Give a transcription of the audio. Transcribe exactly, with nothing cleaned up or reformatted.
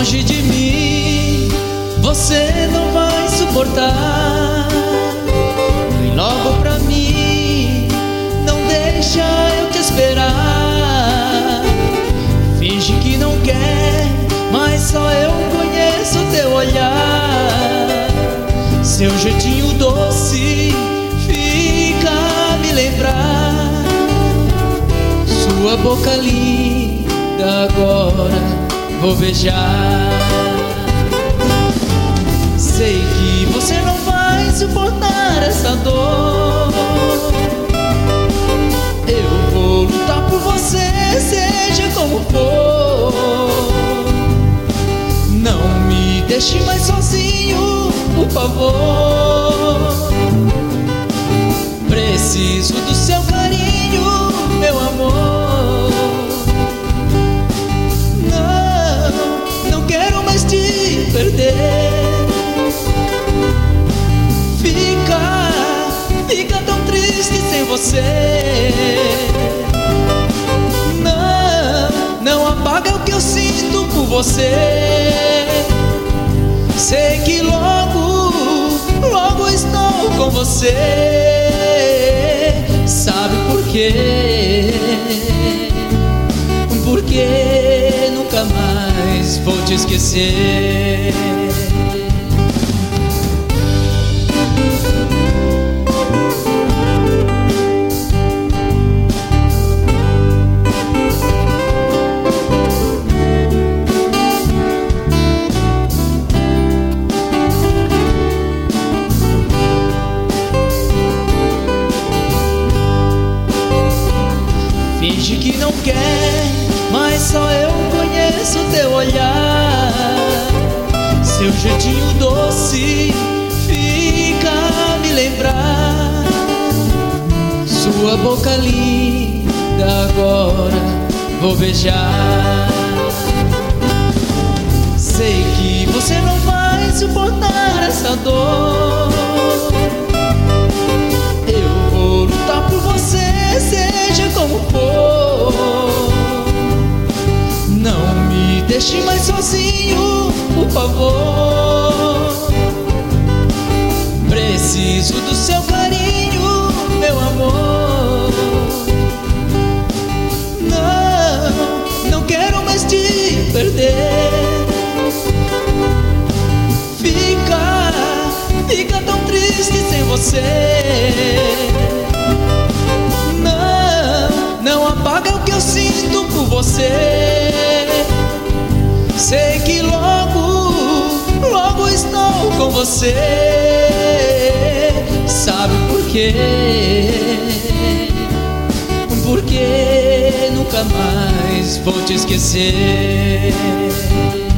longe de mim, você não vai suportar. Vem logo pra mim, não deixa eu te esperar. Finge que não quer, mas só eu conheço teu olhar. Seu jeitinho doce fica a me lembrar. Sua boca linda agora vou beijar. Sei que você não vai suportar essa dor. Eu vou lutar por você, seja como for. Não me deixe mais sozinho, por favor. Preciso do seu carinho, meu amor. Não, não quero mais te perder. Fica, fica tão triste sem você. Não, não apaga o que eu sinto por você. Sei que logo, logo estou com você. Sabe por quê? Porque nunca mais vou te esquecer. Finge que não quer, mas só eu conheço teu olhar. Seu jeitinho doce fica a me lembrar. Sua boca linda agora vou beijar. Sei que você não vai suportar essa dor. Eu vou lutar por você, seja como for. Não me deixe mais sozinho, por favor. Preciso do seu carinho, meu amor. Não, não quero mais te perder. Fica, fica tão triste sem você. Não apaga o que eu sinto por você. Sei que logo, logo estou com você. Sabe por quê? Porque nunca mais vou te esquecer.